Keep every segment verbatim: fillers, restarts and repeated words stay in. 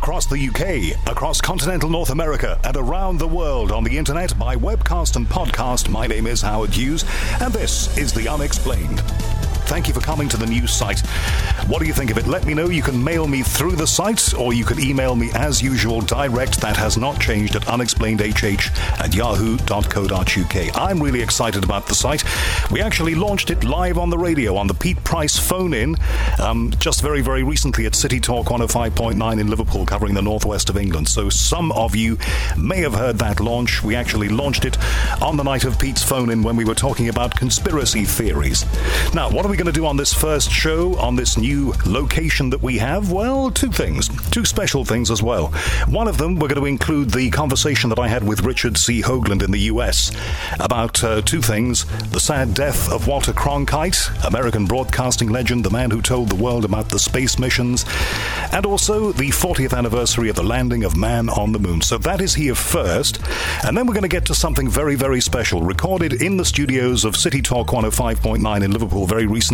Across the U K, across continental North America, and around the world on the internet by webcast and podcast, my name is Howard Hughes, and this is The Unexplained. Thank you for coming to the news site. What do you think of it? Let me know. You can mail me through the site, or you can email me as usual direct. That has not changed, at unexplainedhh at yahoo dot co dot uk. I'm really excited about the site. We actually launched it live on the radio on the Pete Price phone-in um, just very, very recently at City Talk one oh five point nine in Liverpool, covering the northwest of England. So some of you may have heard that launch. We actually launched it on the night of Pete's phone-in when we were talking about conspiracy theories. Now, what are we going to do on this first show, on this new location that we have? Well, two things. Two special things as well. One of them, we're going to include the conversation that I had with Richard C. Hoagland in the U S about uh, two things. The sad death of Walter Cronkite, American broadcasting legend, the man who told the world about the space missions, and also the fortieth anniversary of the landing of man on the moon. So that is here first. And then we're going to get to something very, very special, recorded in the studios of City Talk one oh five point nine in Liverpool very recently.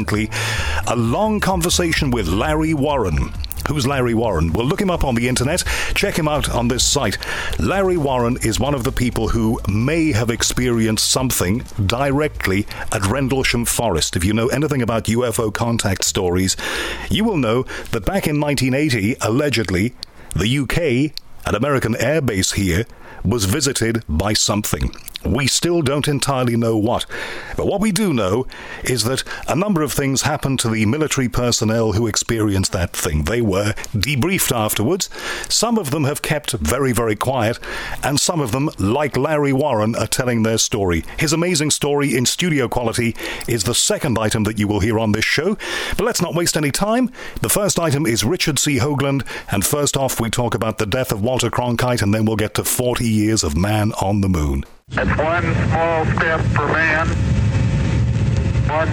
A long conversation with Larry Warren. Who's Larry Warren? Well, look him up on the internet. Check him out on this site. Larry Warren is one of the people who may have experienced something directly at Rendlesham Forest. If you know anything about U F O contact stories, you will know that back in nineteen eighty, allegedly, the U K, an American air base here, was visited by something. We still don't entirely know what. But what we do know is that a number of things happened to the military personnel who experienced that thing. They were debriefed afterwards. Some of them have kept very, very quiet, and some of them, like Larry Warren, are telling their story. His amazing story in studio quality is the second item that you will hear on this show. But let's not waste any time. The first item is Richard C. Hoagland, and first off we talk about the death of Walter Cronkite, and then we'll get to forty years of man on the moon. It's one small step for man, one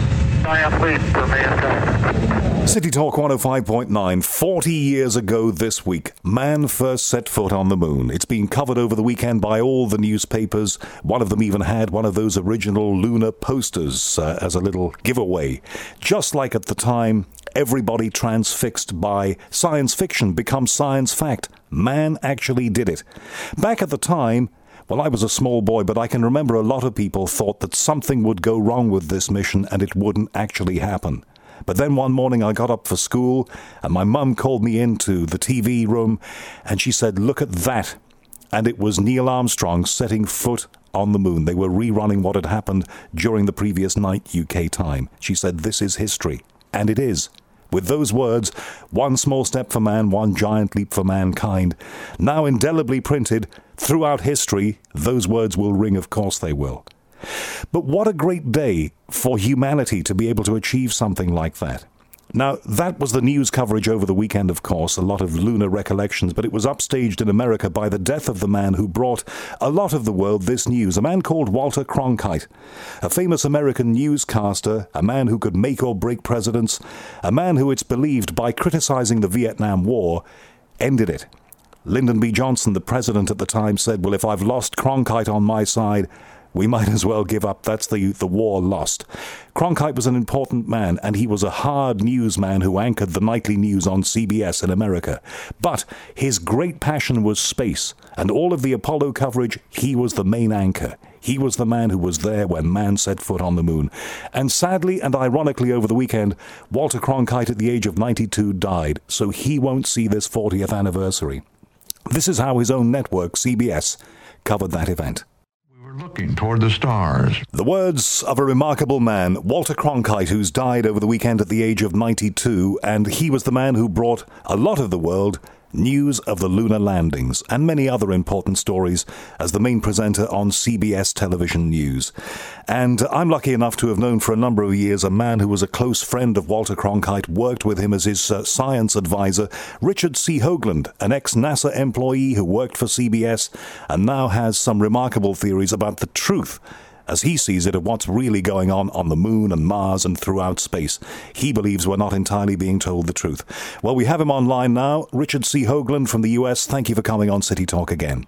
giant leap for mankind. City Talk one oh five point nine, forty years ago this week, man first set foot on the moon. It's been covered over the weekend by all the newspapers. One of them even had one of those original lunar posters uh, as a little giveaway. Just like at the time, everybody transfixed by science fiction becomes science fact. Man actually did it. Back at the time, well, I was a small boy, but I can remember a lot of people thought that something would go wrong with this mission and it wouldn't actually happen. But then one morning I got up for school and my mum called me into the T V room and she said, "Look at that." And it was Neil Armstrong setting foot on the moon. They were rerunning what had happened during the previous night U K time. She said, "This is history." And it is. With those words, one small step for man, one giant leap for mankind, now indelibly printed throughout history, those words will ring, of course they will. But what a great day for humanity to be able to achieve something like that. Now, that was the news coverage over the weekend, of course, a lot of lunar recollections, but it was upstaged in America by the death of the man who brought a lot of the world this news, a man called Walter Cronkite, a famous American newscaster, a man who could make or break presidents, a man who, it's believed, by criticizing the Vietnam War, ended it. Lyndon B. Johnson, the president at the time, said, "Well, if I've lost Cronkite on my side, we might as well give up. That's the, the war lost." Cronkite was an important man, and he was a hard newsman who anchored the nightly news on C B S in America. But his great passion was space, and all of the Apollo coverage, he was the main anchor. He was the man who was there when man set foot on the moon. And sadly and ironically over the weekend, Walter Cronkite at the age of ninety-two died, so he won't see this fortieth anniversary. This is how his own network, C B S, covered that event. Looking toward the stars. The words of a remarkable man, Walter Cronkite, who's died over the weekend at the age of ninety-two, and he was the man who brought a lot of the world news of the lunar landings and many other important stories as the main presenter on C B S television news. And I'm lucky enough to have known for a number of years a man who was a close friend of Walter Cronkite, worked with him as his uh, science advisor, Richard C. Hoagland, an ex-NASA employee who worked for C B S and now has some remarkable theories about the truth, as he sees it, of what's really going on on the moon and Mars and throughout space. He believes we're not entirely being told the truth. Well, we have him online now. Richard C. Hoagland from the U S, thank you for coming on City Talk again.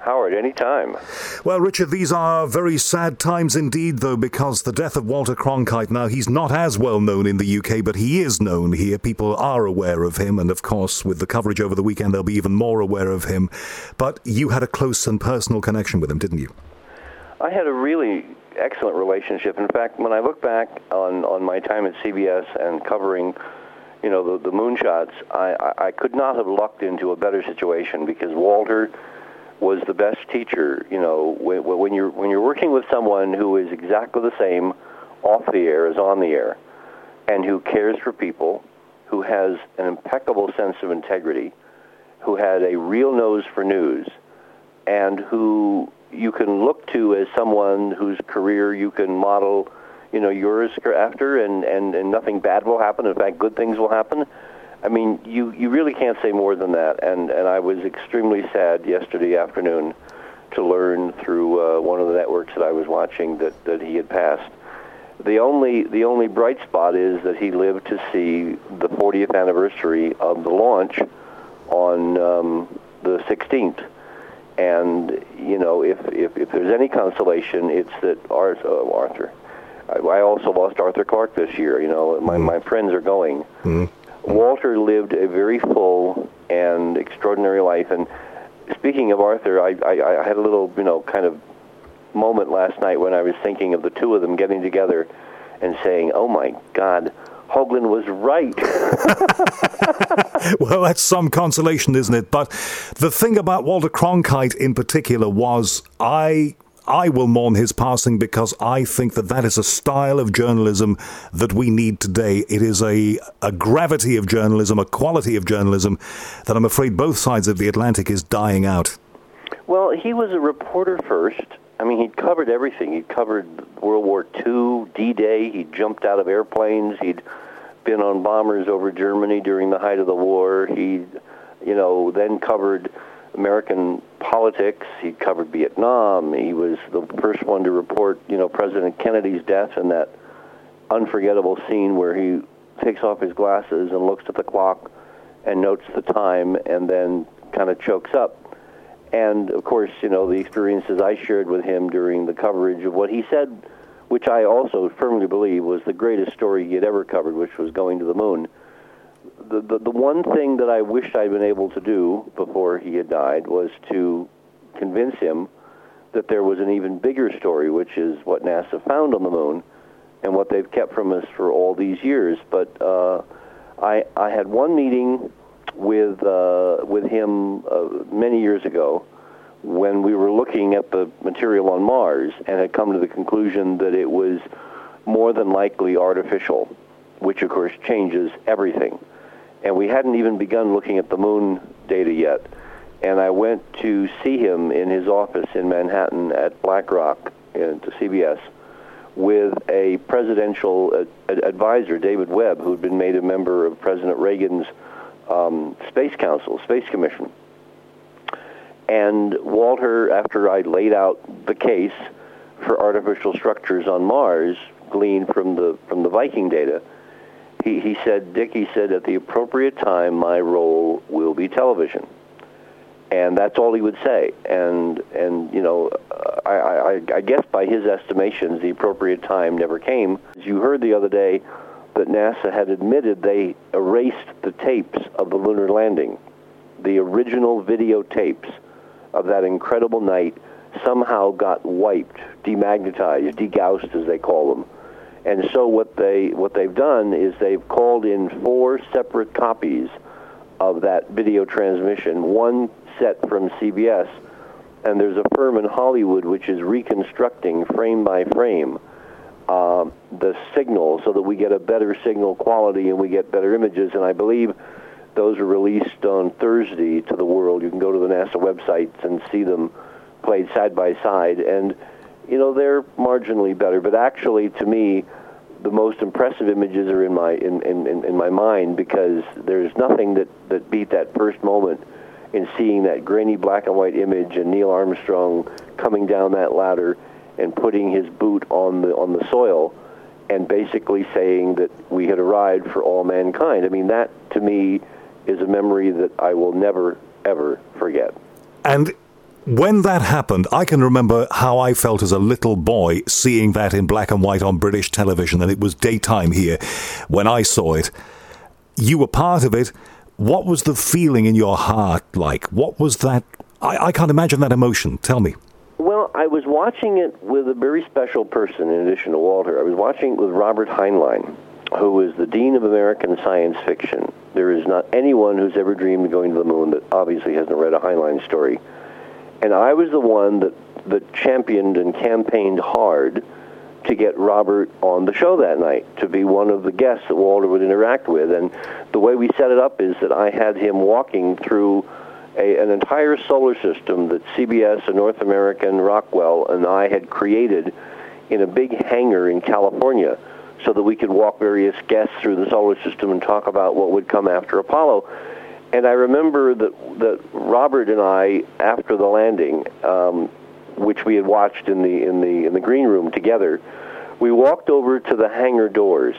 Howard, anytime. Well, Richard, these are very sad times indeed, though, because the death of Walter Cronkite, now, he's not as well known in the U K, but he is known here. People are aware of him, and of course, with the coverage over the weekend, they'll be even more aware of him. But you had a close and personal connection with him, didn't you? I had a really excellent relationship. In fact, when I look back on, on my time at C B S and covering, you know, the, the moonshots, I, I, I could not have lucked into a better situation, because Walter was the best teacher. You know, when, when you're when you're working with someone who is exactly the same off the air as on the air, and who cares for people, who has an impeccable sense of integrity, who had a real nose for news, and who you can look to as someone whose career you can model, you know, yours after, and, and, and nothing bad will happen. In fact, good things will happen. I mean, you, you really can't say more than that. And, and I was extremely sad yesterday afternoon to learn through uh, one of the networks that I was watching that, that he had passed. The only the only bright spot is that he lived to see the fortieth anniversary of the launch on um, the sixteenth. And, you know, if, if, if there's any consolation, it's that Arthur, uh, Arthur I, I also lost Arthur Clarke this year. You know, my, mm. my friends are going. Mm. Walter lived a very full and extraordinary life. And speaking of Arthur, I, I, I had a little, you know, kind of moment last night when I was thinking of the two of them getting together and saying, oh, my God, Hoagland was right. Well, that's some consolation, isn't it? But the thing about Walter Cronkite in particular was I... I will mourn his passing because I think that that is a style of journalism that we need today. It is a, a gravity of journalism, a quality of journalism that I'm afraid both sides of the Atlantic is dying out. Well, he was a reporter first. I mean, he'd covered everything. He'd covered World War Two, D-Day. He'd jumped out of airplanes. He'd been on bombers over Germany during the height of the war. He'd, you know, then covered American politics. He covered Vietnam. He was the first one to report, you know, President Kennedy's death and that unforgettable scene where he takes off his glasses and looks at the clock and notes the time and then kind of chokes up. And, of course, you know, the experiences I shared with him during the coverage of what he said, which I also firmly believe was the greatest story he had ever covered, which was going to the moon. The, the the one thing that I wished I'd been able to do before he had died was to convince him that there was an even bigger story, which is what NASA found on the moon and what they've kept from us for all these years. But uh, I I had one meeting with uh, with him uh, many years ago when we were looking at the material on Mars and had come to the conclusion that it was more than likely artificial, which of course changes everything. And we hadn't even begun looking at the moon data yet. And I went to see him in his office in Manhattan at BlackRock, in, to C B S, with a presidential ad- advisor, David Webb, who'd been made a member of President Reagan's um, Space Council, Space Commission. And Walter, after I laid out the case for artificial structures on Mars, gleaned from the from the Viking data, He, he said, Dick, he said, at the appropriate time, my role will be television. And that's all he would say. And, and you know, I, I, I guess by his estimations, the appropriate time never came. As you heard the other day that NASA had admitted they erased the tapes of the lunar landing. The original videotapes of that incredible night somehow got wiped, demagnetized, degaussed, as they call them. And so what they what they've done is they've called in four separate copies of that video transmission, one set from C B S, and there's a firm in Hollywood which is reconstructing frame by frame uh, the signal so that we get a better signal quality and we get better images. And I believe those are released on Thursday to the world. You can go to the NASA websites and see them played side by side. And you know, they're marginally better, but actually, to me, the most impressive images are in my in, in, in my mind, because there's nothing that, that beat that first moment in seeing that grainy black and white image and Neil Armstrong coming down that ladder and putting his boot on the on the soil and basically saying that we had arrived for all mankind. I mean, that, to me, is a memory that I will never, ever forget. And When that happened, I can remember how I felt as a little boy seeing that in black and white on British television, and it was daytime here when I saw it. You were part of it. What was the feeling in your heart like? What was that? I, I can't imagine that emotion. Tell me. Well, I was watching it with a very special person in addition to Walter. I was watching it with Robert Heinlein, who is the Dean of American Science Fiction. There is not anyone who's ever dreamed of going to the moon that obviously hasn't read a Heinlein story. And I was the one that, that championed and campaigned hard to get Robert on the show that night, to be one of the guests that Walter would interact with. And the way we set it up is that I had him walking through a, an entire solar system that C B S and North American Rockwell and I had created in a big hangar in California so that we could walk various guests through the solar system and talk about what would come after Apollo. And I remember that that Robert and I, after the landing, um, which we had watched in the in the in the green room together, we walked over to the hangar doors,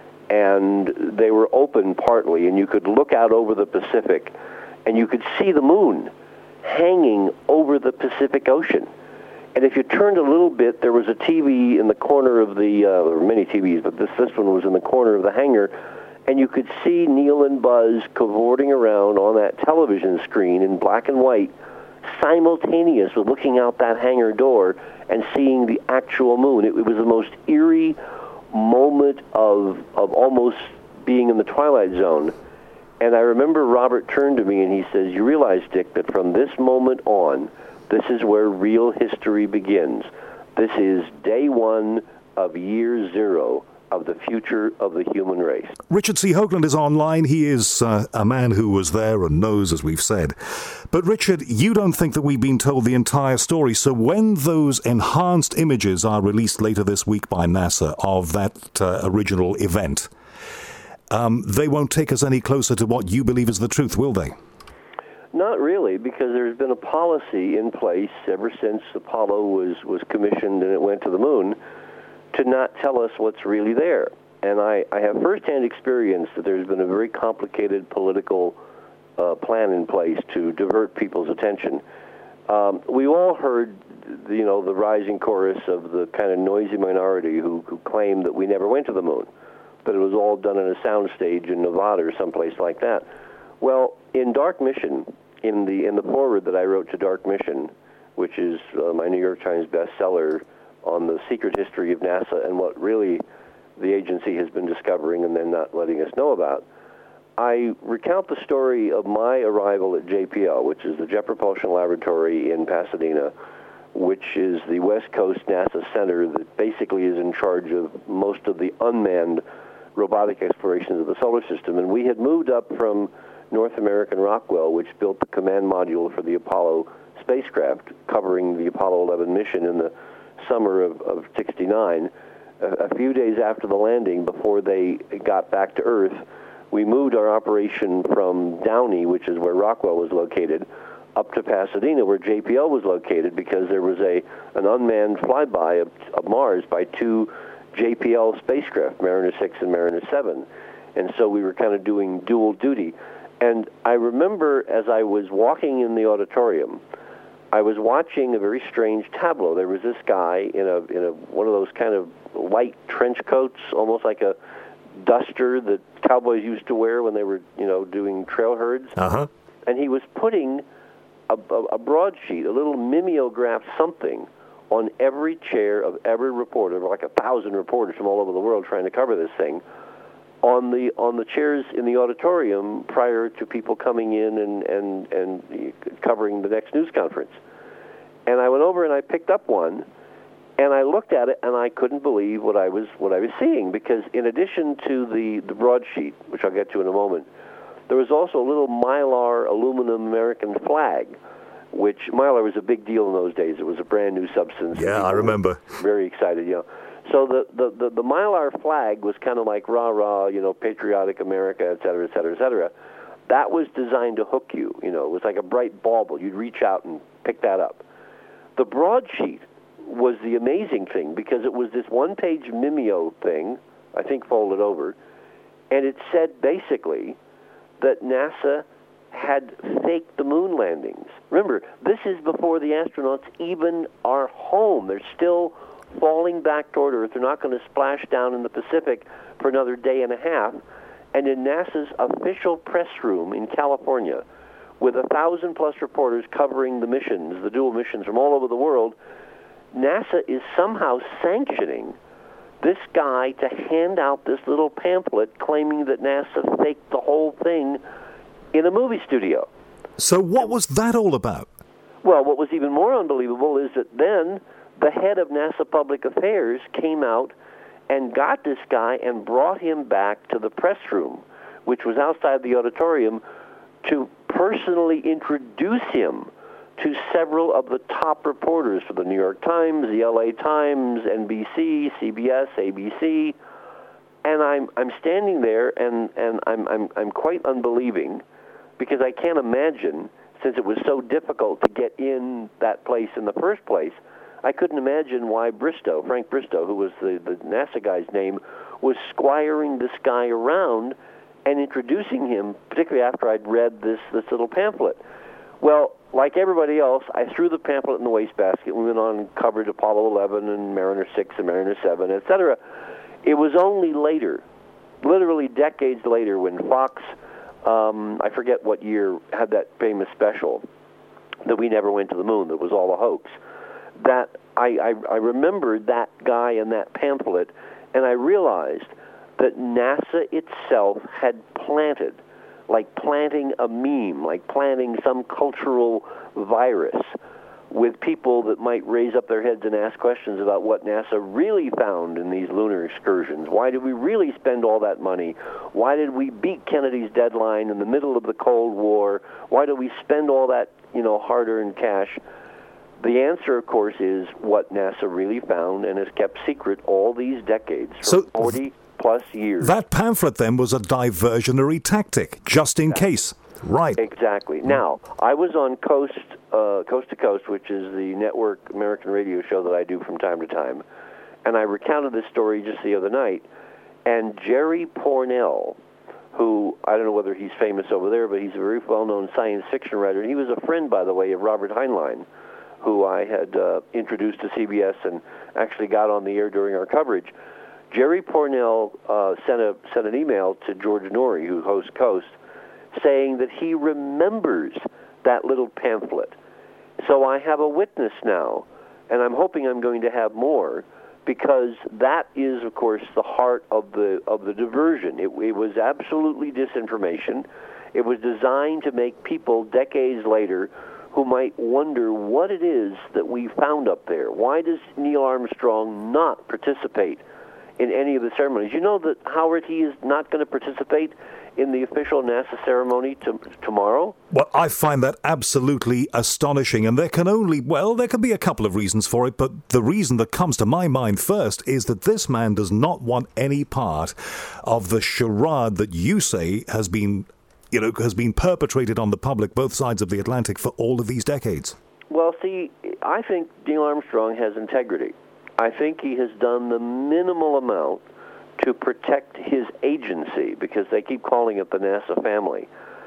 and they were open partly, and you could look out over the Pacific, and you could see the moon hanging over the Pacific Ocean. And if you turned a little bit, there was a T V in the corner of the, uh, there were many T Vs, but this this one was in the corner of the hangar. And you could see Neil and Buzz cavorting around on that television screen in black and white, simultaneous with looking out that hangar door and seeing the actual moon. It, it was the most eerie moment of of almost being in the Twilight Zone. And I remember Robert turned to me and he says, "You realize, Dick, that from this moment on, this is where real history begins. This is day one of year zero of the future of the human race." Richard C. Hoagland is online. He is uh, a man who was there and knows, as we've said. But Richard, you don't think that we've been told the entire story. So when those enhanced images are released later this week by NASA of that uh, original event, um, they won't take us any closer to what you believe is the truth, will they? Not really, because there's been a policy in place ever since Apollo was, was commissioned and it went to the moon to not tell us what's really there. And I, I have firsthand experience that there's been a very complicated political uh, plan in place to divert people's attention. Um, we all heard, you know, the rising chorus of the kind of noisy minority who, who claimed that we never went to the moon, that it was all done in a soundstage in Nevada or someplace like that. Well, in Dark Mission, in the in the foreword that I wrote to Dark Mission, which is uh, my New York Times bestseller on the secret history of NASA and what really the agency has been discovering and then not letting us know about, I recount the story of my arrival at J P L, which is the Jet Propulsion Laboratory in Pasadena, which is the West Coast NASA center that basically is in charge of most of the unmanned robotic explorations of the solar system. And we had moved up from North American Rockwell, which built the command module for the Apollo spacecraft, covering the Apollo eleven mission in the summer of, of sixty-nine. A, a few days after the landing, before they got back to Earth, we moved our operation from Downey, which is where Rockwell was located, up to Pasadena, where J P L was located, because there was a an unmanned flyby of, of Mars by two J P L spacecraft, Mariner six and Mariner seven. And so we were kind of doing dual duty. And I remember as I was walking in the auditorium, I was watching a very strange tableau. There was this guy in a in a one of those kind of light trench coats, almost like a duster that cowboys used to wear when they were, you know, doing trail herds. Uh-huh. And he was putting a, a, a broadsheet, a little mimeograph something, on every chair of every reporter, like a thousand reporters from all over the world trying to cover this thing, on the on the chairs in the auditorium prior to people coming in and, and, and covering the next news conference. And I went over and I picked up one, and I looked at it, and I couldn't believe what I was what I was seeing, because in addition to the, the broadsheet, which I'll get to in a moment, there was also a little Mylar aluminum American flag, which Mylar was a big deal in those days. It was a brand new substance. Yeah, I remember. Very excited, you know. So the, the, the, the Mylar flag was kind of like rah-rah, you know, patriotic America, et cetera, et cetera, et cetera. That was designed to hook you, you know. It was like a bright bauble. You'd reach out and pick that up. The broadsheet was the amazing thing, because it was this one-page mimeo thing, I think folded over, and it said basically that NASA had faked the moon landings. Remember, this is before the astronauts even are home. They're still falling back toward Earth. They're not going to splash down in the Pacific for another day and a half. And in NASA's official press room in California, with a thousand plus reporters covering the missions, the dual missions from all over the world, NASA is somehow sanctioning this guy to hand out this little pamphlet claiming that NASA faked the whole thing in a movie studio. So what was that all about? Well, what was even more unbelievable is that then the head of NASA Public Affairs came out and got this guy and brought him back to the press room, which was outside the auditorium, to personally introduce him to several of the top reporters for the New York Times, the L A Times, N B C, C B S, A B C. And I'm I'm standing there and, and I'm I'm I'm quite unbelieving, because I can't imagine, since it was so difficult to get in that place in the first place, I couldn't imagine why Bristow, Frank Bristow, who was the, the NASA guy's name, was squiring this guy around and introducing him, particularly after I'd read this, this little pamphlet. Well, like everybody else, I threw the pamphlet in the wastebasket. We went on and covered Apollo eleven and Mariner six and Mariner seven, et cetera. It was only later, literally decades later, when Fox, um, I forget what year, had that famous special that we never went to the moon, that was all a hoax, that I, I, I remembered that guy and that pamphlet, and I realized that NASA itself had planted, like planting a meme, like planting some cultural virus with people that might raise up their heads and ask questions about what NASA really found in these lunar excursions. Why did we really spend all that money? Why did we beat Kennedy's deadline in the middle of the Cold War? Why did we spend all that, you know, hard-earned cash? The answer, of course, is what NASA really found and has kept secret all these decades, for so forty plus years. That pamphlet, then, was a diversionary tactic, just in Exactly. case. Right. Exactly. Now, I was on Coast, uh, Coast to Coast, which is the network American radio show that I do from time to time, and I recounted this story just the other night, and Jerry Pournelle, who, I don't know whether he's famous over there, but he's a very well-known science fiction writer, and he was a friend, by the way, of Robert Heinlein, who I had uh, introduced to C B S and actually got on the air during our coverage. Jerry Pournelle uh, sent a sent an email to George Noory, who hosts Coast, saying that he remembers that little pamphlet. So I have a witness now, and I'm hoping I'm going to have more, because that is, of course, the heart of the of the diversion. It, it was absolutely disinformation. It was designed to make people decades later who might wonder what it is that we found up there. Why does Neil Armstrong not participate in any of the ceremonies? You know that Howard, he is not going to participate in the official NASA ceremony to, tomorrow? Well, I find that absolutely astonishing, and there can only, well, there can be a couple of reasons for it, but the reason that comes to my mind first is that this man does not want any part of the charade that you say has been, you know, has been perpetrated on the public, both sides of the Atlantic, for all of these decades. Well, see, I think Neil Armstrong has integrity. I think he has done the minimal amount to protect his agency, because they keep calling it the NASA family.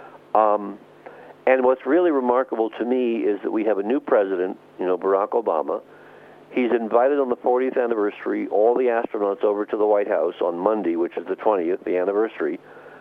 Um, and what's really remarkable to me is that we have a new president, you know, Barack Obama. He's invited on the fortieth anniversary all the astronauts over to the White House on Monday, which is the twentieth, the anniversary,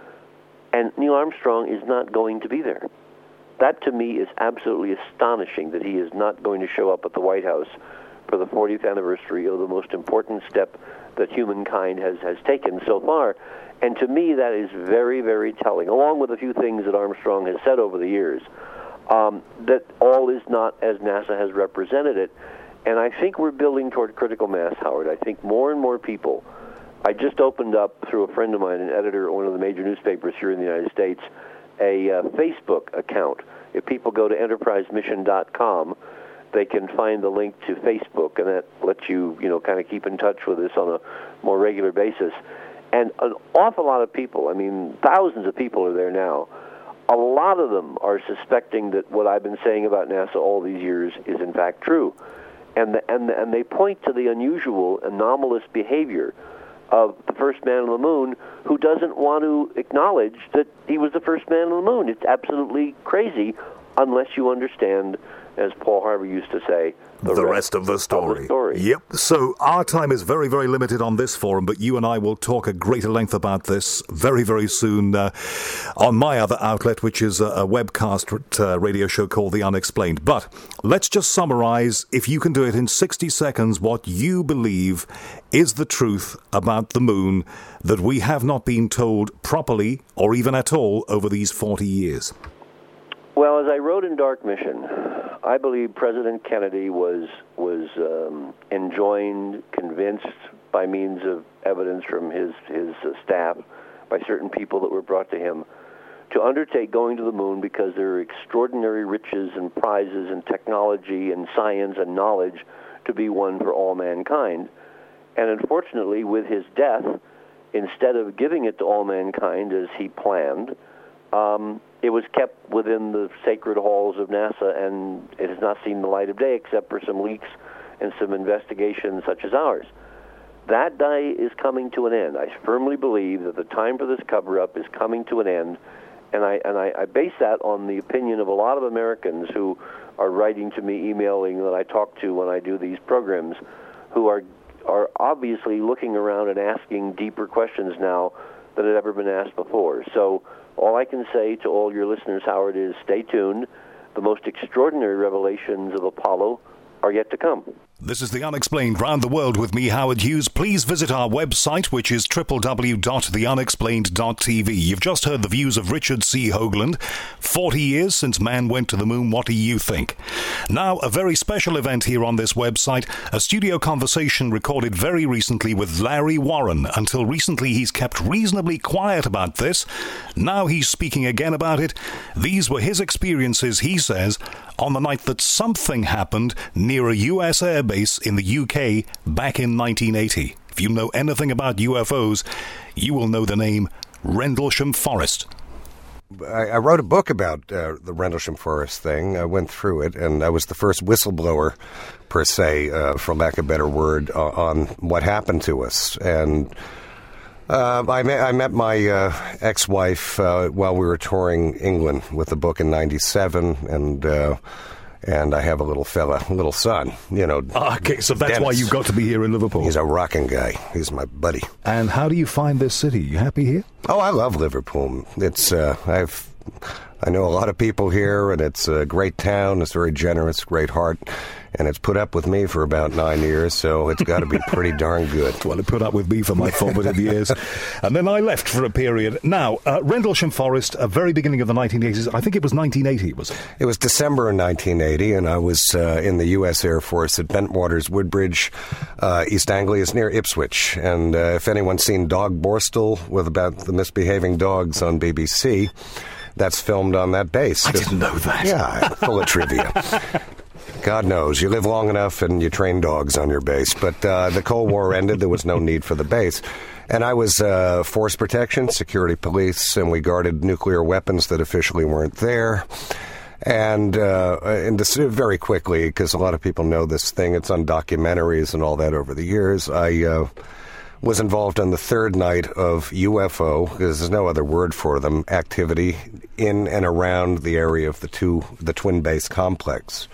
and Neil Armstrong is not going to be there. That, to me, is absolutely astonishing, that he is not going to show up at the White House for the fortieth anniversary of the most important step that humankind has, has taken so far. And to me, that is very, very telling, along with a few things that Armstrong has said over the years, um, that all is not as NASA has represented it. And I think we're building toward critical mass, Howard. I think more and more people... I just opened up, through a friend of mine, an editor at one of the major newspapers here in the United States, a uh, Facebook account. If people go to enterprise mission dot com, they can find the link to Facebook, and that lets you, you know, kind of keep in touch with us on a more regular basis. And an awful lot of people, I mean, thousands of people are there now. A lot of them are suspecting that what I've been saying about NASA all these years is in fact true. And the, and the, and they point to the unusual, anomalous behavior of the first man on the moon who doesn't want to acknowledge that he was the first man on the moon. It's absolutely crazy unless you understand, as Paul Harvey used to say, The, the rest, rest of, the story. of the story. Yep. So our time is very, very limited on this forum, but you and I will talk at greater length about this very, very soon uh, on my other outlet, which is a, a webcast uh, radio show called The Unexplained. But let's just summarize, if you can do it in sixty seconds, what you believe is the truth about the moon that we have not been told properly or even at all over these forty years. Well, as I wrote in Dark Mission, I believe President Kennedy was was um, enjoined, convinced by means of evidence from his, his uh, staff, by certain people that were brought to him, to undertake going to the moon because there are extraordinary riches and prizes and technology and science and knowledge to be won for all mankind. And unfortunately, with his death, instead of giving it to all mankind as he planned, um, it was kept within the sacred halls of NASA, and it has not seen the light of day except for some leaks and some investigations such as ours. That day is coming to an end. I firmly believe that the time for this cover-up is coming to an end, and I and I, I base that on the opinion of a lot of Americans who are writing to me, emailing, that I talk to when I do these programs, who are are obviously looking around and asking deeper questions now than had ever been asked before. So all I can say to all your listeners, Howard, is stay tuned. The most extraordinary revelations of Apollo are yet to come. This is The Unexplained Round the World with me, Howard Hughes. Please visit our website, which is w w w dot the unexplained dot t v. You've just heard the views of Richard C. Hoagland. Forty years since man went to the moon. What do you think? Now, a very special event here on this website, a studio conversation recorded very recently with Larry Warren. Until recently, he's kept reasonably quiet about this. Now he's speaking again about it. These were his experiences, he says, on the night that something happened near a U S airbase in the U K back in nineteen eighty. If you know anything about U F Os, you will know the name Rendlesham Forest. I, I wrote a book about uh, the Rendlesham Forest thing. I went through it, and I was the first whistleblower, per se, uh, for lack of a better word, uh, on what happened to us. And uh, I, met, I met my uh, ex-wife uh, while we were touring England with the book in ninety-seven, and uh, and I have a little fella, a little son, you know. Okay, so that's Dennis. Why you got to be here in Liverpool. He's a rocking guy. He's my buddy. And how do you find this city? You happy here? Oh, I love Liverpool. It's uh, I've I know a lot of people here, and it's a great town. It's very generous, great heart. And it's put up with me for about nine years, so it's got to be pretty darn good. Well, it put up with me for my formative years. And then I left for a period. Now, uh, Rendlesham Forest, uh, very beginning of the nineteen eighties, I think it was nineteen eighty, was it? It was December of nineteen eighty, and I was uh, in the U S Air Force at Bentwaters Woodbridge, uh, East Anglia, is near Ipswich. And uh, if anyone's seen Dog Borstal with about the misbehaving dogs on B B C, that's filmed on that base. I didn't know that. Yeah, full of trivia. God knows, you live long enough and you train dogs on your base. But uh, the Cold War ended, there was no need for the base. And I was uh, force protection, security police, and we guarded nuclear weapons that officially weren't there. And, uh, and this, very quickly, because a lot of people know this thing, it's on documentaries and all that over the years, I uh, was involved on the third night of U F O, because there's no other word for them, activity in and around the area of the two, the twin base complex.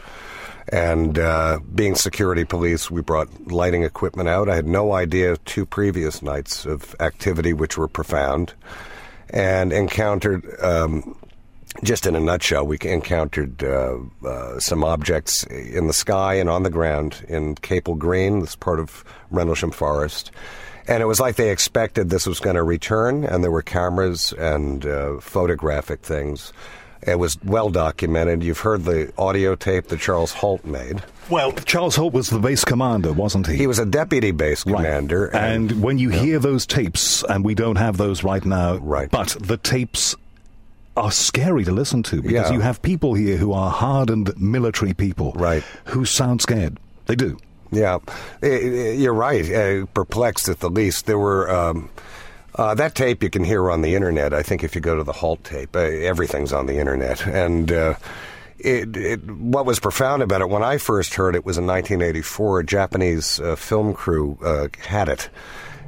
And uh, being security police, we brought lighting equipment out. I had no idea two previous nights of activity, which were profound, and encountered, um, just in a nutshell, we encountered uh, uh, some objects in the sky and on the ground in Capel Green, this part of Rendlesham Forest. And it was like they expected this was going to return, and there were cameras and uh, photographic things. It was well documented. You've heard the audio tape that Charles Holt made. Well, Charles Holt was the base commander, wasn't he? He was a deputy base commander. Right. And, and when you yeah. hear those tapes, and we don't have those right now, right. but the tapes are scary to listen to, because yeah. you have people here who are hardened military people right. who sound scared. They do. Yeah, you're right. Uh, perplexed at the least. There were... Um, Uh, that tape you can hear on the internet. I think if you go to the Halt tape, uh, everything's on the internet. And uh, it, it, what was profound about it, when I first heard it was in nineteen eighty-four, a Japanese uh, film crew uh, had it.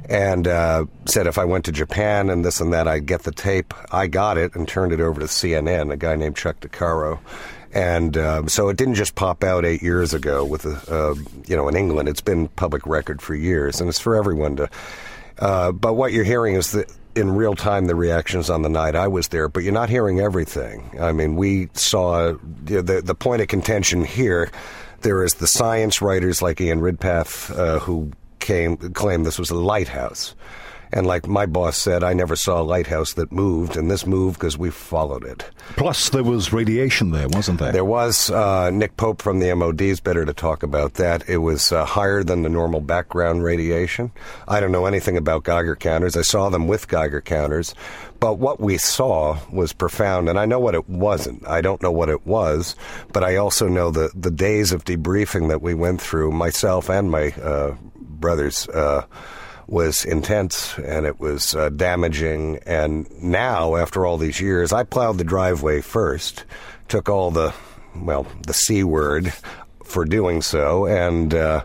and uh, said if I went to Japan and this and that, I'd get the tape. I got it and turned it over to C N N, a guy named Chuck DeCaro. And uh, so it didn't just pop out eight years ago with, a, uh, you know, in England. It's been public record for years, and it's for everyone to... Uh, but what you're hearing is that in real time the reactions on the night I was there, but you're not hearing everything. I mean, we saw you know, the the point of contention here. There is the science writers like Ian Ridpath uh, who came claimed this was a lighthouse. And like my boss said, I never saw a lighthouse that moved, and this moved because we followed it. Plus, there was radiation there, wasn't there? There was. Uh, Nick Pope from the M O D is better to talk about that. It was uh, higher than the normal background radiation. I don't know anything about Geiger counters. I saw them with Geiger counters. But what we saw was profound, and I know what it wasn't. I don't know what it was, but I also know the, the days of debriefing that we went through, myself and my uh, brothers, uh, was intense, and it was uh, damaging. And now, after all these years, I plowed the driveway first, took all the, well, the C word for doing so, and uh,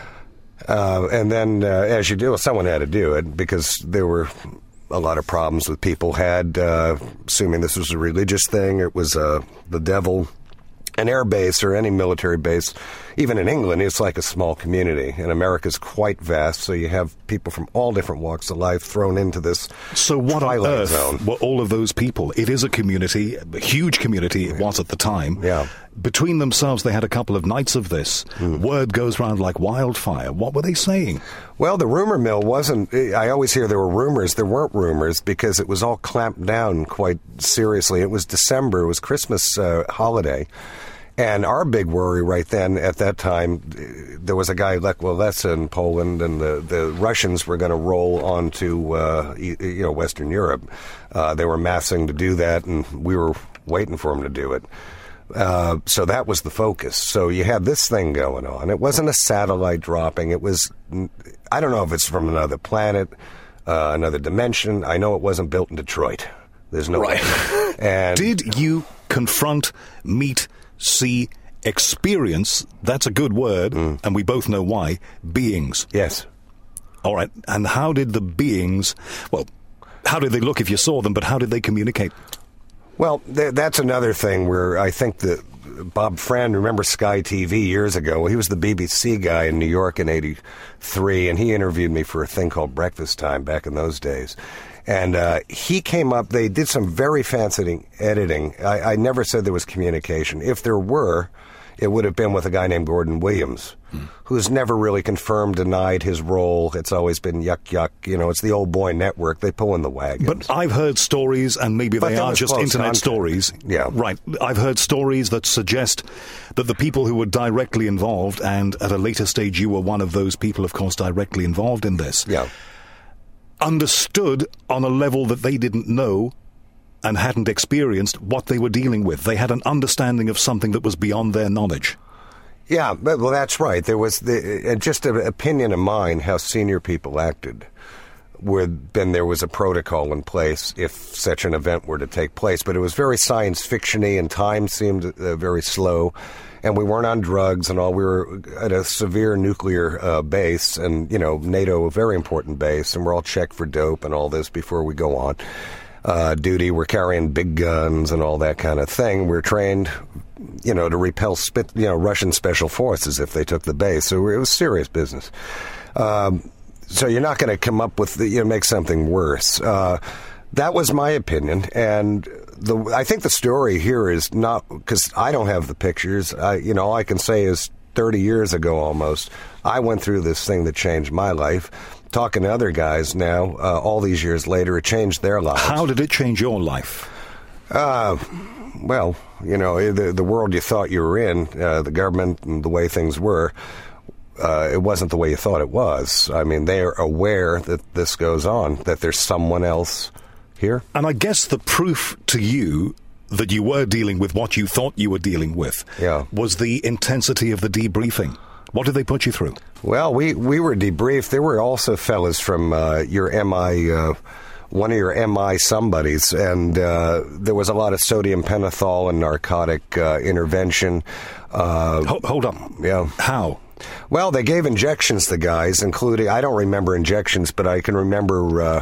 uh, and then, uh, as you do, someone had to do it, because there were a lot of problems with people had, uh, assuming this was a religious thing, it was uh, the devil. An air base or any military base, even in England, it's like a small community. And America's quite vast, so you have people from all different walks of life thrown into this So what on twilight earth zone. were all of those people? It is a community, a huge community it was at the time. Yeah. Between themselves, they had a couple of nights of this. Mm. Word goes round like wildfire. What were they saying? Well, the rumor mill wasn't... I always hear there were rumors. There weren't rumors because it was all clamped down quite seriously. It was December. It was Christmas uh, holiday. And our big worry right then, at that time, there was a guy, Lech Walesa in Poland, and the, the Russians were going to roll onto, uh, you know, Western Europe. Uh, they were massing to do that, and we were waiting for them to do it. Uh, so that was the focus. So you had this thing going on. It wasn't a satellite dropping. It was, I don't know if it's from another planet, uh, another dimension. I know it wasn't built in Detroit. There's no Right. way. And Did you confront, meet, see, experience, that's a good word, Mm. and we both know why, beings? Yes. All right. And how did the beings, well, how did they look if you saw them, but how did they communicate? Well, th- that's another thing where I think that Bob Friend, remember Sky T V years ago? Well, he was the B B C guy in New York in eighty-three, and he interviewed me for a thing called Breakfast Time back in those days. And uh, he came up, they did some very fancy editing. I, I never said there was communication. If there were, it would have been with a guy named Gordon Williams, hmm. who's never really confirmed, denied his role. It's always been yuck, yuck. You know, it's the old boy network. They pull in the wagons. But I've heard stories, and maybe But they that are was just close internet contact. stories. Yeah. Right. I've heard stories that suggest that the people who were directly involved, and at a later stage you were one of those people, of course, directly involved in this, Yeah. understood on a level that they didn't know and hadn't experienced what they were dealing with. They had an understanding of something that was beyond their knowledge. Yeah, but- well, that's right. There was the, uh, just an opinion of mine how senior people acted, where then there was a protocol in place if such an event were to take place. But it was very science fiction-y, and time seemed uh, very slow. And we weren't on drugs and all. We were at a severe nuclear uh, base, and, you know, NATO, a very important base, and we're all checked for dope and all this before we go on uh, duty. We're carrying big guns and all that kind of thing. We're trained, you know, to repel spit, you know, Russian special forces if they took the base. So it was serious business. Um, so you're not going to come up with, the, you know, make something worse. Uh, that was my opinion, and the I think the story here is not, because I don't have the pictures. I, you know, all I can say is thirty years ago almost, I went through this thing that changed my life. Talking to other guys now, uh, all these years later, it changed their lives. How did it change your life? Uh, well, you know, the the world you thought you were in, uh, the government and the way things were, uh, it wasn't the way you thought it was. I mean, they are aware that this goes on, that there's someone else here. And I guess the proof to you that you were dealing with what you thought you were dealing with Yeah. was the intensity of the debriefing. What did they put you through? Well, we, we were debriefed. There were also fellas from uh, your M I, uh, one of your M I somebodies, and uh, there was a lot of sodium pentothal and narcotic uh, intervention. Uh, Hold, hold up. Yeah. How? Well, they gave injections to guys, including, I don't remember injections, but I can remember uh,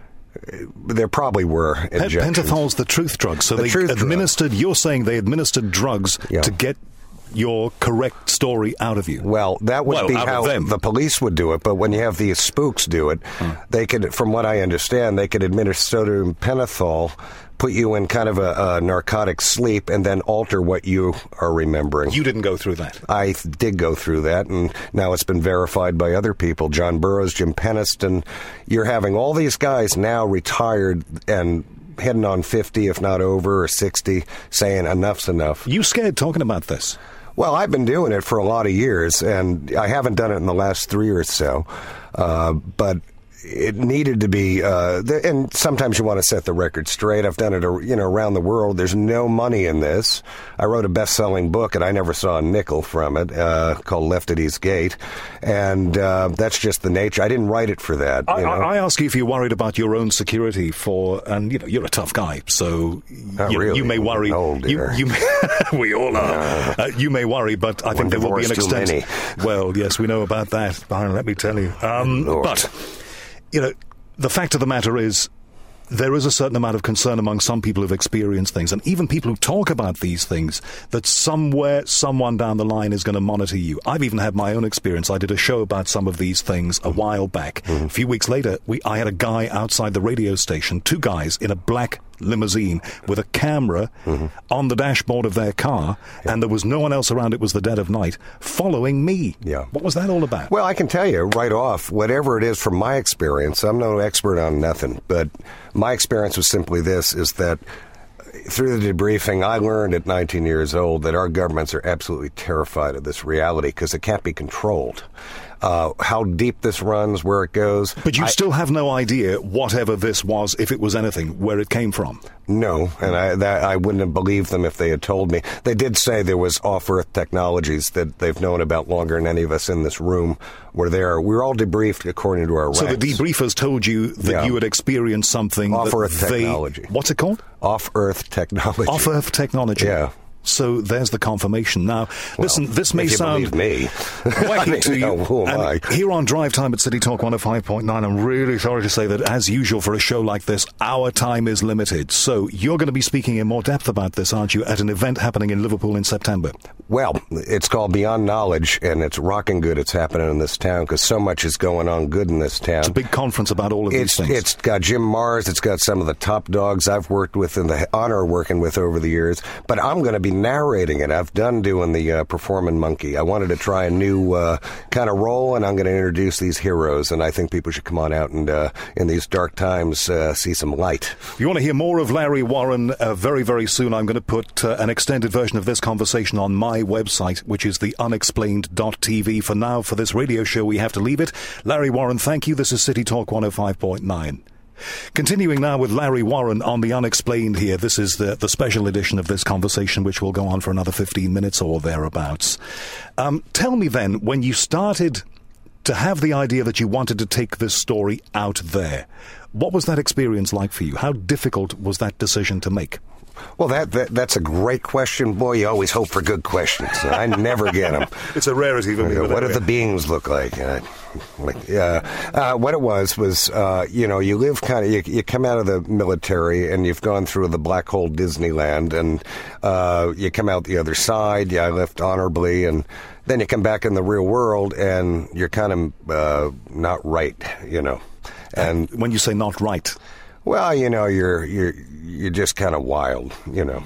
there probably were injections. Pentothol's the truth drug. So the they truth administered, drug. You're saying they administered drugs yeah. to get your correct story out of you. Well, that would well, be how the police would do it, but when you have these spooks do it, hmm. they could, from what I understand, they could administer sodium pentothal, put you in kind of a, a narcotic sleep, and then alter what you are remembering. You didn't go through that. I did go through that, and now it's been verified by other people. John Burroughs, Jim Peniston. You're having all these guys now retired and heading on fifty, if not over, or sixty, saying enough's enough. You scared talking about this? Well, I've been doing it for a lot of years, and I haven't done it in the last three or so, uh, but it needed to be, uh, th- and sometimes you want to set the record straight. I've done it, you know, around the world. There's no money in this. I wrote a best-selling book, and I never saw a nickel from it, uh, called Left at East Gate, and uh, that's just the nature. I didn't write it for that. I, you know? I ask you if you're worried about your own security for, and you know, you're a tough guy, so Not you, really. you may worry. No, dear. You, you may, we all are. Uh, uh, you may worry, but I think there will be an extent. Well, yes, we know about that, Byron, let me tell you. Um, but, you know, the fact of the matter is, there is a certain amount of concern among some people who've experienced things, and even people who talk about these things, that somewhere, someone down the line is going to monitor you. I've even had my own experience. I did a show about some of these things a while back. Mm-hmm. A few weeks later, we, I had a guy outside the radio station, two guys in a black limousine with a camera mm-hmm. on the dashboard of their car, yeah. and there was no one else around. It was the dead of night, following me. Yeah. What was that all about? Well, I can tell you right off, whatever it is from my experience, I'm no expert on nothing, but my experience was simply this, is that through the debriefing, I learned at nineteen years old that our governments are absolutely terrified of this reality because it can't be controlled. Uh, how deep this runs, where it goes. But you I, still have no idea, whatever this was, if it was anything, where it came from. No, and I that, I wouldn't have believed them if they had told me. They did say there was off-Earth technologies that they've known about longer than any of us in this room were there. We were all debriefed according to our ranks. So the debriefers told you that yeah. you had experienced something off-Earth that they, technology. What's it called? Off-Earth technology. Off-Earth technology. Yeah. So there's the confirmation. Now, well, listen, this may if you sound believe me. wacky I mean, to you. no, who am and I? Here on Drive Time at City Talk one oh five point nine, I'm really sorry to say that, as usual for a show like this, our time is limited. So you're going to be speaking in more depth about this, aren't you, at an event happening in Liverpool in September? Well, it's called Beyond Knowledge, and it's rocking good. It's happening in this town because so much is going on good in this town. It's a big conference about all of it's, these things. It's got Jim Mars. It's got some of the top dogs I've worked with and the honor of working with over the years. But I'm going to be narrating it. I've done doing the uh, performing monkey. I wanted to try a new uh, kind of role, and I'm going to introduce these heroes. And I think people should come on out and, uh, in these dark times, uh, see some light. If you want to hear more of Larry Warren uh, very, very soon, I'm going to put uh, an extended version of this conversation on my website, which is the unexplained dot t v. For now, for this radio show, we have to leave it. Larry Warren, thank you. This is City Talk one oh five point nine. Continuing now with Larry Warren on The Unexplained here. This is the, the special edition of this conversation, which will go on for another fifteen minutes or thereabouts. Um, tell me then, when you started to have the idea that you wanted to take this story out there, what was that experience like for you? How difficult was that decision to make? Well, that, that that's a great question. Boy, you always hope for good questions. I never get them. It's a rarity for me. Go, what do the beings look like? Uh, like uh, uh, what it was was, uh, you know, you live kind of, you, you come out of the military and you've gone through the black hole Disneyland, and uh, you come out the other side. Yeah, I left honorably, and then you come back in the real world, and you're kind of uh, not right, you know. And when you say not right. Well, you know, you're you're you're just kind of wild, you know,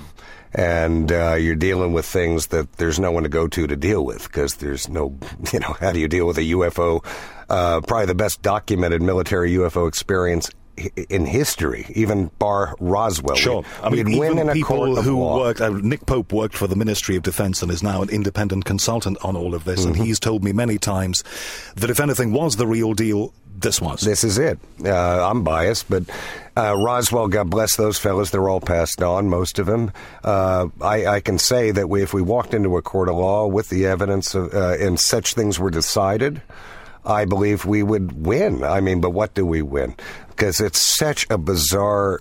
and uh, you're dealing with things that there's no one to go to to deal with because there's no, you know, how do you deal with a U F O? Uh, probably the best documented military U F O experience in history, even bar Roswell. Sure. I mean, We'd win even in a people court of who law. worked, uh, Nick Pope worked for the Ministry of Defense and is now an independent consultant on all of this, Mm-hmm. and he's told me many times that if anything was the real deal, this was. This is it. Uh, I'm biased, but uh, Roswell, God bless those fellas. They're all passed on, most of them. Uh, I, I can say that we, if we walked into a court of law with the evidence of, uh, and such things were decided, I believe we would win. I mean, but what do we win? Because it's such a bizarre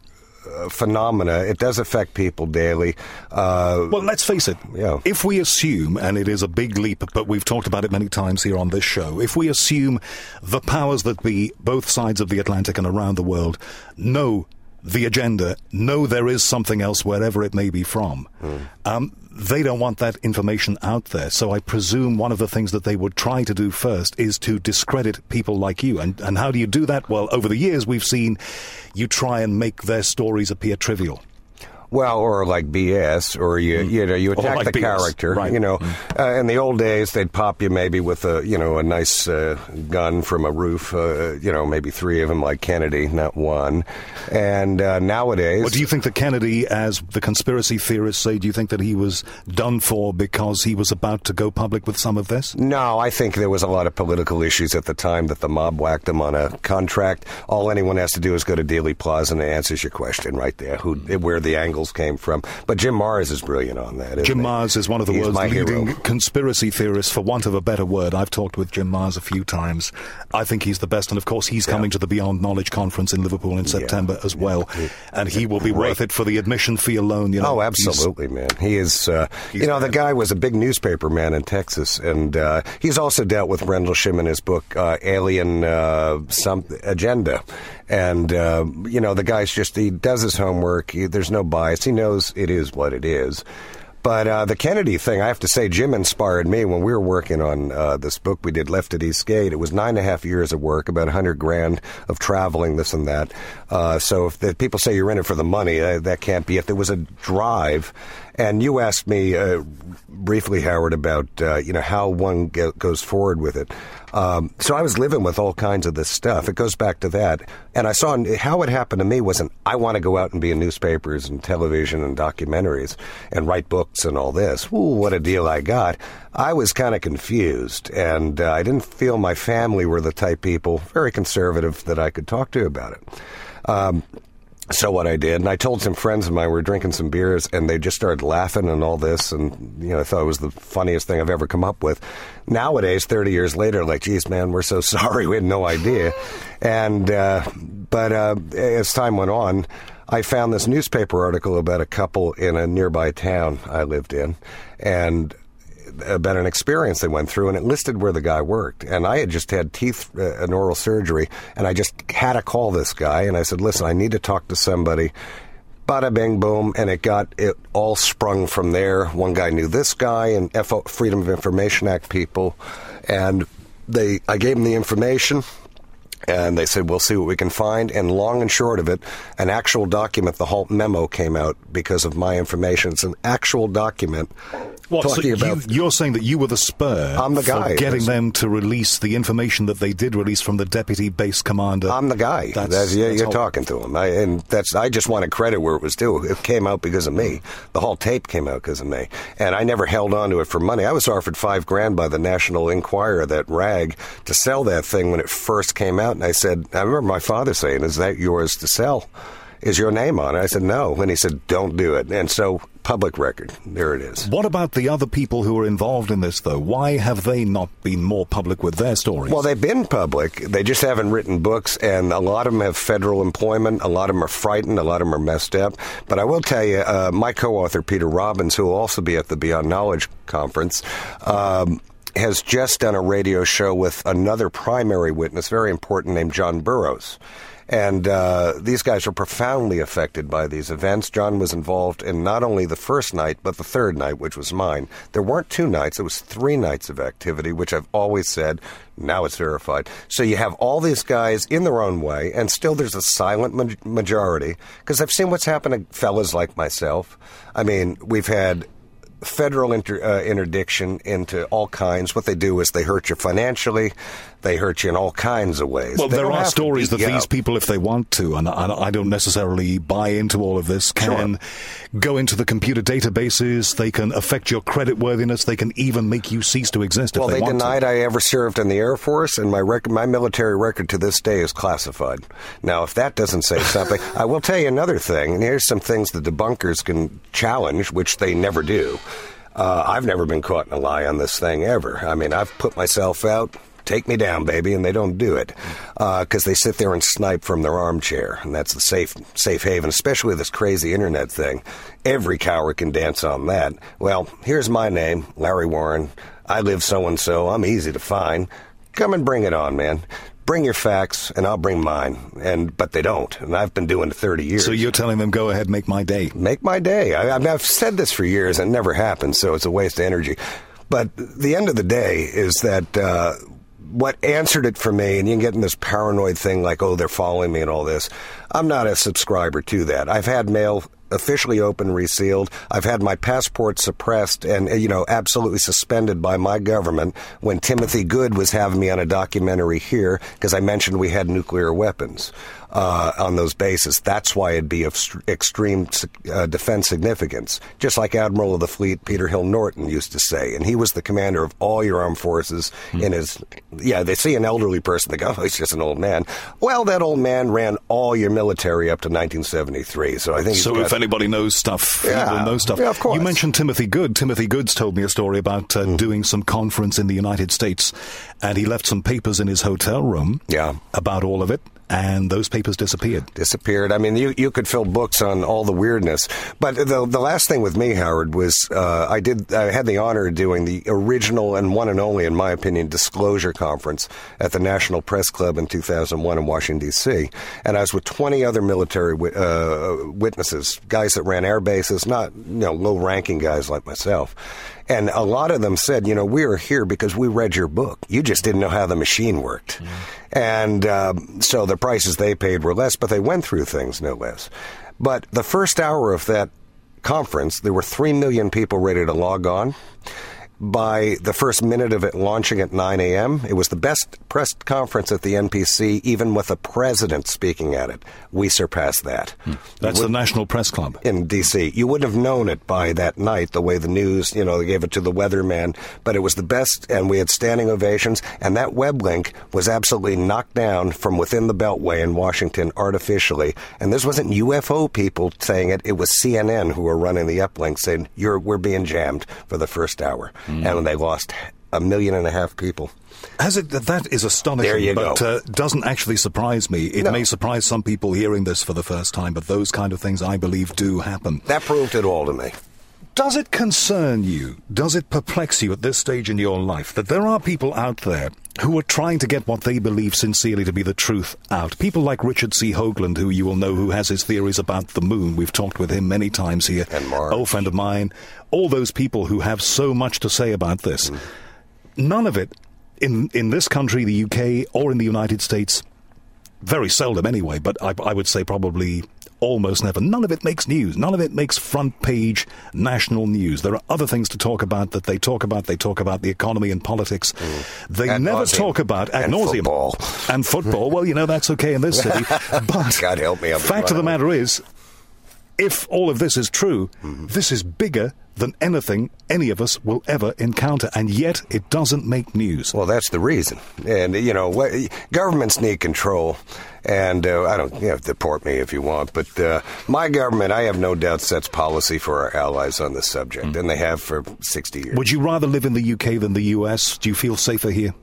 uh, phenomena. It does affect people daily. Uh, well, let's face it. Yeah. If we assume, and it is a big leap, but we've talked about it many times here on this show, if we assume the powers that be, both sides of the Atlantic and around the world, know the agenda, know there is something else wherever it may be from, mm. um, they don't want that information out there. So I presume one of the things that they would try to do first is to discredit people like you. And, and how do you do that? Well, over the years, we've seen you try and make their stories appear trivial. Well, or like B S, or you mm. you know you attack like the B S. Character. Right. You know, mm. uh, in the old days, they'd pop you maybe with a you know a nice uh, gun from a roof. Uh, you know, maybe three of them, like Kennedy, not one. And uh, nowadays, well, do you think that Kennedy, as the conspiracy theorists say, do you think that he was done for because he was about to go public with some of this? No, I think there was a lot of political issues at the time that the mob whacked him on a contract. All anyone has to do is go to Dealey Plaza, and it answers your question right there. Who, where the angle came from. But Jim Marrs is brilliant on that. Jim he? Marrs is one of the He's world's leading hero. conspiracy theorists, for want of a better word. I've talked with Jim Marrs a few times. I think he's the best, and of course he's coming yeah. to the Beyond Knowledge Conference in Liverpool in September yeah. as well, yeah. and he will be Great. worth it for the admission fee alone. You know, oh, absolutely, man. He is, uh, you know, the guy was a big newspaper man in Texas, and uh, he's also dealt with Rendlesham in his book, uh, Alien uh, some Agenda. And, uh, you know, the guy's just, he does his homework. He, there's no bias. He knows it is what it is. But uh, the Kennedy thing, I have to say, Jim inspired me when we were working on uh, this book we did, Left at Eastgate. It was nine and a half years of work, about a hundred grand of traveling, this and that. Uh, so if the, people say you're in it for the money, uh, that can't be it. There was a drive. And you asked me uh, briefly, Howard, about, uh, you know, how one get, goes forward with it. Um, so I was living with all kinds of this stuff. It goes back to that. And I saw how it happened to me wasn't, I want to go out and be in newspapers and television and documentaries and write books and all this. Ooh, what a deal I got. I was kind of confused, and uh, I didn't feel my family were the type people, very conservative, that I could talk to about it. Um, So what I did, and I told some friends of mine, we were drinking some beers, and they just started laughing and all this, and, you know, I thought it was the funniest thing I've ever come up with. Nowadays, thirty years later, like, geez, man, we're so sorry, we had no idea. And, uh, but uh, as time went on, I found this newspaper article about a couple in a nearby town I lived in, and about an experience they went through, and it listed where the guy worked. And I had just had teeth uh, and oral surgery, and I just had to call this guy, and I said, listen, I need to talk to somebody. Bada bing boom, and it got it all sprung from there. One guy knew this guy, and F O, Freedom of Information Act people, and they I gave them the information. And they said, we'll see what we can find. And long and short of it, an actual document, the Halt memo came out because of my information. It's an actual document. What, talking so about, you, you're saying that you were the spur I'm the guy. for getting them to release the information that they did release from the deputy base commander. I'm the guy. That's, that's, yeah, that's you're whole... talking to him. I, and that's I just wanted credit where it was due. It came out because of me. The whole tape came out because of me. And I never held on to it for money. I was offered five grand by the National Enquirer, that rag, to sell that thing when it first came out. And I said, I remember my father saying, is that yours to sell? Is your name on it? I said, no. And he said, don't do it. And so, public record, there it is. What about the other people who are involved in this, though? Why have they not been more public with their stories? Well, they've been public. They just haven't written books, and a lot of them have federal employment. A lot of them are frightened. A lot of them are messed up. But I will tell you, uh, my co-author, Peter Robbins, who will also be at the Beyond Knowledge Conference, um, has just done a radio show with another primary witness, very important, named John Burroughs. And uh, these guys were profoundly affected by these events. John was involved in not only the first night, but the third night, which was mine. There weren't two nights. It was three nights of activity, which I've always said. Now it's verified. So you have all these guys in their own way, and still there's a silent ma- majority. Because I've seen what's happened to fellas like myself. I mean, we've had federal inter, uh, interdiction into all kinds. What they do is they hurt you financially. They hurt you in all kinds of ways. Well, they there are stories that these out. people, if they want to, and I, I don't necessarily buy into all of this, can sure. go into the computer databases. They can affect your creditworthiness. They can even make you cease to exist well, if they, they want to. Well, they denied I ever served in the Air Force, and my rec- my military record to this day is classified. Now, if that doesn't say something, I will tell you another thing, and here's some things the debunkers can challenge, which they never do. Uh, I've never been caught in a lie on this thing ever. I mean, I've put myself out take me down, baby, and they don't do it because uh, they sit there and snipe from their armchair, and that's the safe safe haven, especially with this crazy internet thing. Every coward can dance on that. Well, here's my name, Larry Warren. I live so-and-so. I'm easy to find. Come and bring it on, man. Bring your facts, and I'll bring mine. And But they don't, and I've been doing it thirty years. So you're telling them, go ahead, make my day. Make my day. I, I've said this for years, and it never happens, so it's a waste of energy. But the end of the day is that uh, what answered it for me, and you can get in this paranoid thing like, oh, they're following me and all this. I'm not a subscriber to that. I've had mail officially open, resealed. I've had my passport suppressed and, you know, absolutely suspended by my government when Timothy Good was having me on a documentary here because I mentioned we had nuclear weapons uh, on those bases. That's why it'd be of st- extreme uh, defense significance, just like Admiral of the Fleet Peter Hill Norton used to say. And he was the commander of all your armed forces mm. in his, yeah, they see an elderly person, they go, oh, he's just an old man. Well, that old man ran all your military up to nineteen seventy-three. So I think so got, if anybody knows stuff, yeah, he will know stuff. Yeah, of course. You mentioned Timothy Good. Timothy Good's told me a story about uh, mm. doing some conference in the United States, and he left some papers in his hotel room yeah. about all of it. And those papers disappeared. Disappeared. I mean, you, you could fill books on all the weirdness. But the the last thing with me, Howard, was uh, I did I had the honor of doing the original and one and only, in my opinion, disclosure conference at the National Press Club in two thousand one in Washington, D C. And I was with twenty other military uh, witnesses, guys that ran air bases, not you know low-ranking guys like myself. And a lot of them said, you know, we are here because we read your book. You just didn't know how the machine worked. Mm. And um, so the prices they paid were less, but they went through things no less. But the first hour of that conference, there were three million people ready to log on. By the first minute of it launching at nine a.m., it was the best press conference at the N P C, even with the president speaking at it. We surpassed that. Hmm. That's the National Press Club. In D C. You wouldn't have known it by that night, the way the news, you know, they gave it to the weatherman. But it was the best, and we had standing ovations. And that web link was absolutely knocked down from within the Beltway in Washington artificially. And this wasn't U F O people saying it. It was C N N who were running the uplink saying, You're, we're being jammed for the first hour. And they lost a million and a half people. Has it? That is astonishing. There you but, go. Uh, doesn't actually surprise me. It no. may surprise some people hearing this for the first time, but those kind of things, I believe, do happen. That proved it all to me. Does it concern you, does it perplex you at this stage in your life that there are people out there who are trying to get what they believe sincerely to be the truth out? People like Richard C. Hoagland, who you will know, who has his theories about the moon. We've talked with him many times here. And Mars. Old friend of mine. All those people who have so much to say about this. Mm. None of it in, in this country, the U K, or in the United States, very seldom anyway, but I, I would say probably almost never. None of it makes news. None of it makes front-page national news. There are other things to talk about that they talk about. They talk about the economy and politics. Mm. They ad never nauseam. talk about ad and nauseam. Football. And football. Well, you know, that's okay in this city. But God help me. I'm fact of the matter is, if all of this is true, mm-hmm. this is bigger than anything any of us will ever encounter, and yet it doesn't make news. Well, that's the reason. And, you know, what, governments need control, and uh, I don't, you know, deport me if you want, but uh, my government, I have no doubt, sets policy for our allies on this subject, mm. and they have for sixty years. Would you rather live in the U K than the U S? Do you feel safer here?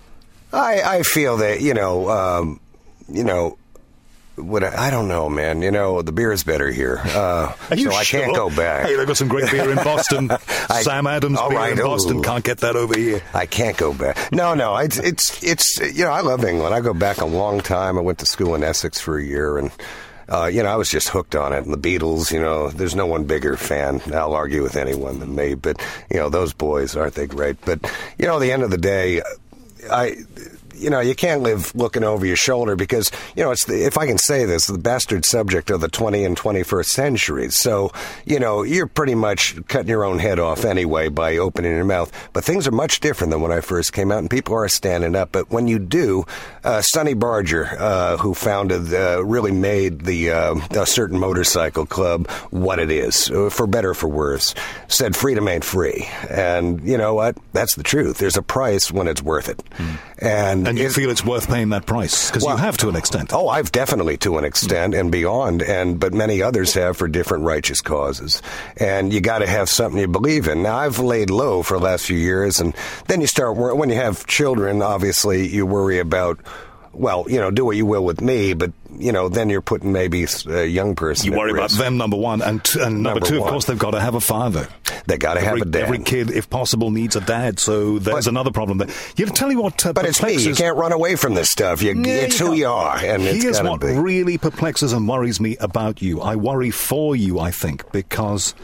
I, I feel that, you know, um, you know, What I, I don't know, man. You know, the beer is better here, uh, Are you so I sure? can't go back. Hey, they've got some great beer in Boston. I, Sam Adams beer right, in Boston. ooh. Can't get that over here. I can't go back. No, no. It's, it's, it's. You know, I love England. I go back a long time. I went to school in Essex for a year, and uh, you know, I was just hooked on it. And the Beatles. You know, there's no one bigger fan. I'll argue with anyone than me. But you know, those boys, aren't they great? But you know, at the end of the day, I. You know, you can't live looking over your shoulder because, you know, it's the, if I can say this, the bastard subject of the twentieth and twenty-first centuries. So, you know, you're pretty much cutting your own head off anyway by opening your mouth. But things are much different than when I first came out, and people are standing up. But when you do, uh, Sonny Barger, uh, who founded, uh, really made the uh, a certain motorcycle club what it is, for better or for worse, said freedom ain't free. And you know what? That's the truth. There's a price when it's worth it. Mm. And And you is, feel it's worth paying that price? Because well, you have to an extent. Oh, I've definitely to an extent and beyond, and but many others have for different righteous causes. And you got to have something you believe in. Now, I've laid low for the last few years, and then you start, when you have children, obviously you worry about, well, you know, do what you will with me, but, you know, then you're putting maybe a young person You at worry about risk. them, number one, and, t- and number, Number two, one. of course, they've got to have a father. They got to have Every, a dad. every kid, if possible, needs a dad, so there's But- another problem there. You know, tell you what uh, But it's me. You perplexes- can't run away from this stuff. You, Yeah, it's you who can't. you are, and it's Here's gotta what be. really perplexes and worries me about you. I worry for you, I think, because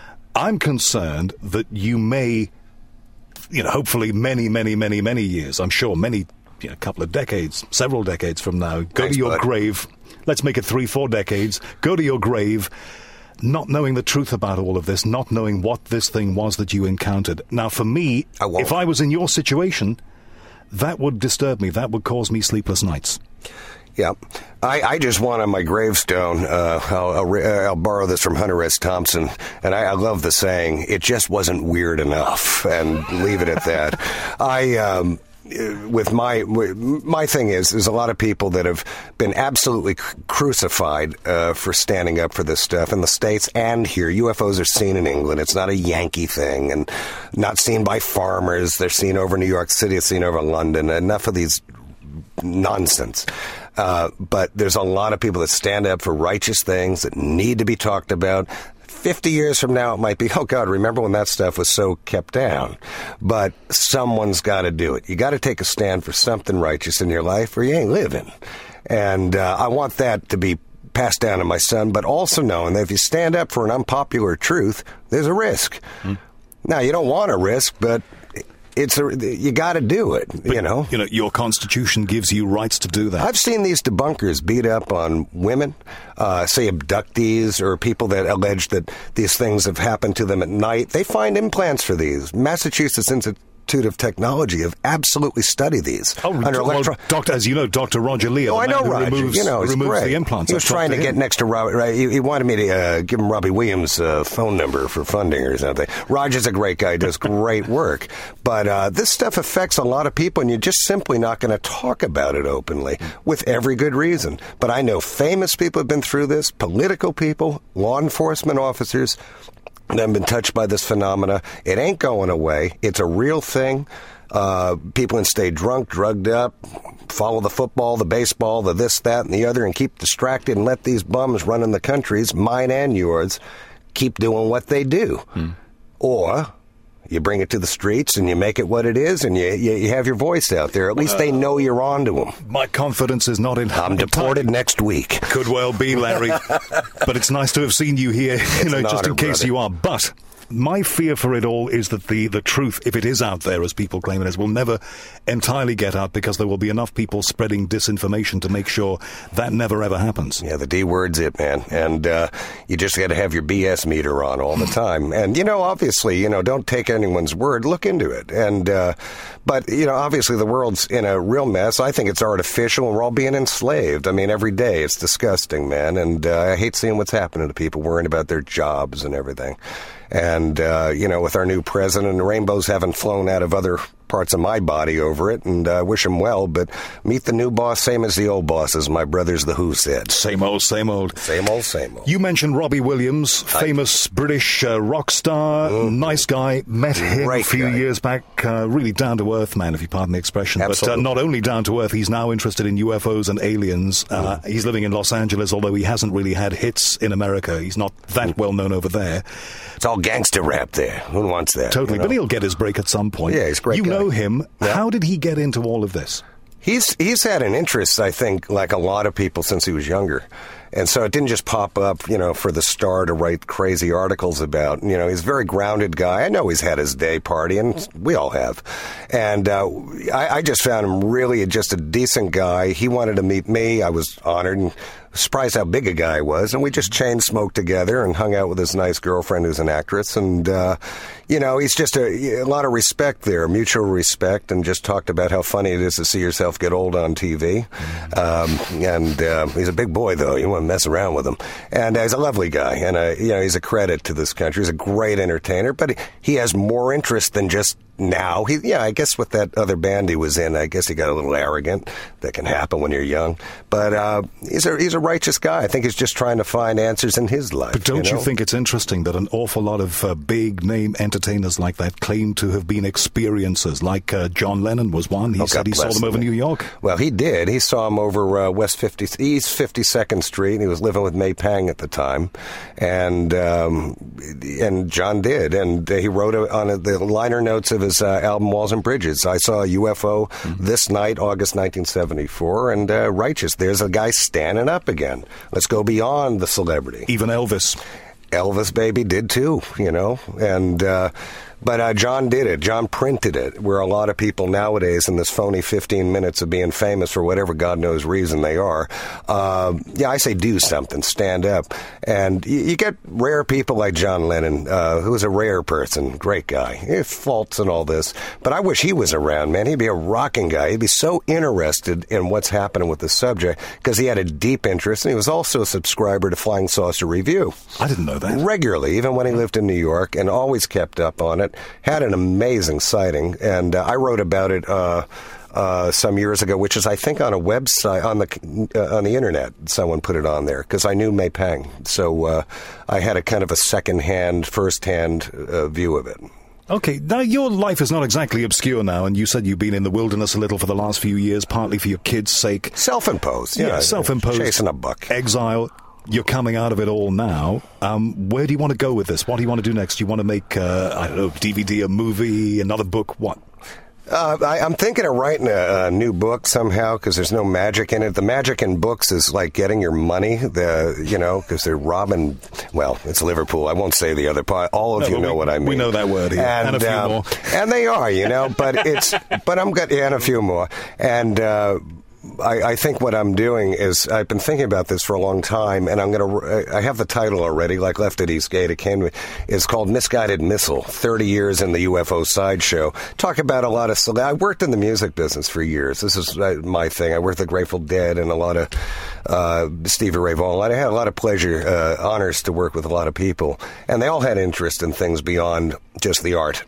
I'm concerned that you may, you know, hopefully many, many, many, many years, I'm sure many, you know, a couple of decades, several decades from now, go Thanks, to your bud. grave, let's make it three, four decades, go to your grave, not knowing the truth about all of this, not knowing what this thing was that you encountered. Now, for me, I won't. if I was in your situation, that would disturb me. That would cause me sleepless nights. Yeah. I, I just want on my gravestone, uh, I'll, I'll, re- uh, I'll borrow this from Hunter S. Thompson, and I, I love the saying, it just wasn't weird enough, and leave it at that. I, um, with my, my thing is, there's a lot of people that have been absolutely crucified uh, for standing up for this stuff in the States and here. U F Os are seen in England. It's not a Yankee thing, and not seen by farmers. They're seen over New York City. It's seen over London. Enough of these nonsense. Uh, but there's a lot of people that stand up for righteous things that need to be talked about. fifty years from now, it might be, oh, God, remember when that stuff was so kept down? But someone's got to do it. You got to take a stand for something righteous in your life or you ain't living. And uh, I want that to be passed down to my son, but also knowing that if you stand up for an unpopular truth, there's a risk. Mm. Now, you don't want a risk, but it's a, you got to do it, But, you know. You know, your Constitution gives you rights to do that. I've seen these debunkers beat up on women, uh, say abductees or people that allege that these things have happened to them at night. They find implants for these. Massachusetts Institute of Technology have absolutely studied these. Oh, under well, electro- Doctor, as you know, Doctor Roger Leo. Oh, I the know man who Roger. Removes, you know, he's removes great. the implants. He was I've trying to talked get him. next to Robert. Right? He, he wanted me to uh, give him Robbie Williams' uh, phone number for funding or something. Roger's a great guy. He does great work. But uh, this stuff affects a lot of people, and you're just simply not going to talk about it openly with every good reason. But I know famous people have been through this, political people, law enforcement officers that have been touched by this phenomena. It ain't going away. It's a real thing. Uh, people can stay drunk, drugged up, follow the football, the baseball, the this, that, and the other, and keep distracted and let these bums running the countries, mine and yours, keep doing what they do. Hmm. Or you bring it to the streets and you make it what it is, and you you, you have your voice out there. At least uh, they know you're on to them. My confidence is not in... I'm deported entirely. next week. Could well be, Larry. But it's nice to have seen you here, you know, just in case brother. you are. But my fear for it all is that the, the truth, if it is out there, as people claim it is, will never entirely get out because there will be enough people spreading disinformation to make sure that never, ever happens. Yeah, the D word's it, man. And uh, you just got to have your B S meter on all the time. And, you know, obviously, you know, don't take anyone's word. Look into it. And uh, but, you know, obviously the world's in a real mess. I think it's artificial, and we're all being enslaved. I mean, every day it's disgusting, man. And uh, I hate seeing what's happening to people worrying about their jobs and everything. And, uh, you know, with our new president, the rainbows haven't flown out of other parts of my body over it, and I uh, wish him well, but meet the new boss, same as the old boss, as my brothers The Who said. Same old, same old. Same old, same old. You mentioned Robbie Williams, famous I, British uh, rock star, mm, nice guy, met him a few guy. years back, uh, really down-to-earth man, if you pardon the expression. Absolutely. But uh, not only down-to-earth, he's now interested in U F Os and aliens. Uh, mm. He's living in Los Angeles, although he hasn't really had hits in America. He's not that mm. well known over there. It's all gangster rap there. Who wants that? Totally, you know? But he'll get his break at some point. Yeah, he's a great You guy. know him. Yeah. How did he get into all of this? He's he's had an interest, I think, like a lot of people since he was younger. And so it didn't just pop up, you know, for the Star to write crazy articles about. You know, he's a very grounded guy. I know he's had his day party, and we all have. And uh, I, I just found him really just a decent guy. He wanted to meet me. I was honored and surprised how big a guy he was. And we just chain smoked together and hung out with his nice girlfriend who's an actress. And, uh, you know, he's just a, a lot of respect there, mutual respect, and just talked about how funny it is to see yourself get old on T V. Um, and uh, he's a big boy, though. You want to mess around with him. And uh, he's a lovely guy. And, uh, you know, he's a credit to this country. He's a great entertainer. But he has more interest than just now. He, yeah, I guess with that other band he was in, I guess he got a little arrogant. That can happen when you're young. But uh, he's a he's a righteous guy. I think he's just trying to find answers in his life. But don't you, you know? think it's interesting that an awful lot of uh, big-name entertainers like that claim to have been experiencers? Like uh, John Lennon was one. He Oh, said God he saw bless them him. over New York. Well, he did. He saw him over uh, West fifty East fifty-second Street. He was living with May Pang at the time, and um, and John did, and uh, he wrote a, on a, the liner notes of his uh, album Walls and Bridges. I saw a U F O mm-hmm. this night, August nineteen seventy-four, and uh, righteous. There's a guy standing up again. Let's go beyond the celebrity. Even Elvis. Elvis, baby, did too, you know, and uh, but uh, John did it. John printed it, where a lot of people nowadays in this phony fifteen minutes of being famous for whatever God knows reason they are, uh, yeah, I say do something, stand up. And you, you get rare people like John Lennon, uh, who was a rare person, great guy. He has faults and all this, but I wish he was around, man. He'd be a rocking guy. He'd be so interested in what's happening with the subject because he had a deep interest, and he was also a subscriber to Flying Saucer Review. I didn't know that. Regularly, even when he lived in New York, and always kept up on it. Had an amazing sighting, and uh, I wrote about it uh, uh, some years ago, which is, I think, on a website on the uh, on the internet. Someone put it on there because I knew May Pang, so uh, I had a kind of a second-hand, first-hand uh, view of it. Okay, now your life is not exactly obscure now, and you said you've been in the wilderness a little for the last few years, partly for your kids' sake. Self-imposed, yeah, yeah self-imposed. Chasing a buck. Exile. You're coming out of it all now. Um, where do you want to go with this? What do you want to do next? Do you want to make, uh, I don't know, D V D, a movie, another book? What? Uh, I, I'm thinking of writing a, a new book somehow because there's no magic in it. The magic in books is like getting your money, the you know, because they're robbing. Well, it's Liverpool. I won't say the other part. All of no, you know we, what I mean. We know that word here, and, and a few um, more. And they are, you know, but it's. But I'm good, yeah, and a few more, and. Uh, I, I think what I'm doing is I've been thinking about this for a long time, and I'm going to. I have the title already, like Left at Eastgate. It came. It's called Misguided Missile: thirty years in the U F O Sideshow. Talk about a lot of. I worked in the music business for years. This is my thing. I worked with the Grateful Dead and a lot of uh, Stevie Ray Vaughan. I had a lot of pleasure, uh, honors to work with a lot of people, and they all had interest in things beyond just the art.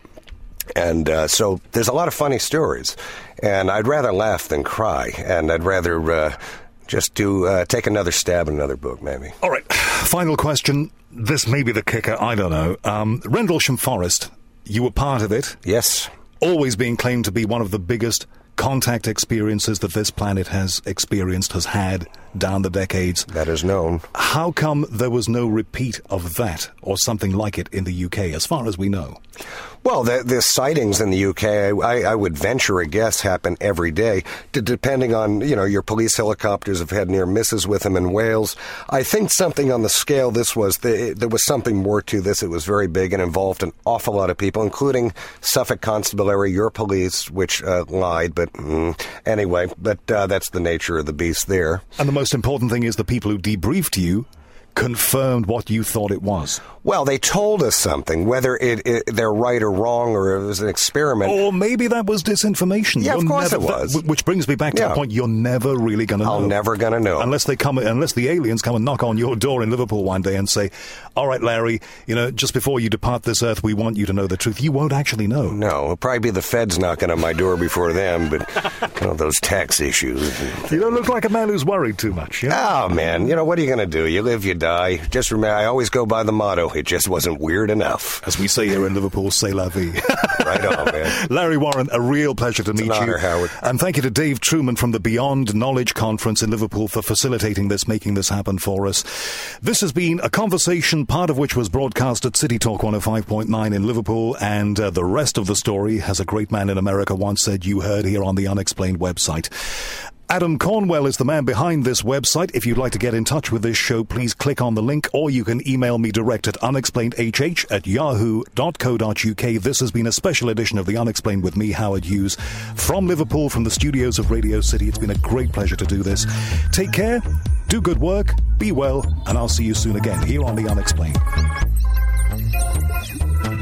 And uh, so there's a lot of funny stories, and I'd rather laugh than cry, and I'd rather uh, just do uh, take another stab at another book, maybe. All right, final question. This may be the kicker, I don't know. Um, Rendlesham Forest, you were part of it. Yes. Always being claimed to be one of the biggest contact experiences that this planet has experienced, has had down the decades. That is known. How come there was no repeat of that or something like it in the U K, as far as we know? Well, the, the sightings in the U K, I, I would venture a guess, happen every day, d- depending on, you know, your police helicopters have had near misses with them in Wales. I think something on the scale this was, the, there was something more to this. It was very big and involved an awful lot of people, including Suffolk Constabulary, your police, which uh, lied, but mm, anyway, but uh, that's the nature of the beast there. And the most important thing is the people who debriefed you confirmed what you thought it was. Well, they told us something, whether it, it they're right or wrong, or it was an experiment. Or maybe that was disinformation. Yeah, you're of course never, it was. That, which brings me back to yeah. the point: you're never really going to know. I'm never going to know unless they come, unless the aliens come and knock on your door in Liverpool one day and say, "All right, Larry, you know, just before you depart this earth, we want you to know the truth." You won't actually know. No, it'll probably be the feds knocking on my door before them, but you know, those tax issues. You don't look like a man who's worried too much. Yeah? Oh man, you know what are you going to do? You live, you die. Just remember, I always go by the motto: it just wasn't weird enough. As we say here in Liverpool, c'est la vie. Right on, man. Larry Warren, a real pleasure to it's meet an honor, you. Howard. And thank you to Dave Truman from the Beyond Knowledge Conference in Liverpool for facilitating this, making this happen for us. This has been a conversation, part of which was broadcast at City Talk one oh five point nine in Liverpool, and uh, the rest of the story, as a great man in America once said, you heard here on the Unexplained website. Adam Cornwell is the man behind this website. If you'd like to get in touch with this show, please click on the link, or you can email me direct at unexplainedhh at yahoo dot co dot uk. This has been a special edition of The Unexplained with me, Howard Hughes, from Liverpool, from the studios of Radio City. It's been a great pleasure to do this. Take care, do good work, be well, and I'll see you soon again here on The Unexplained.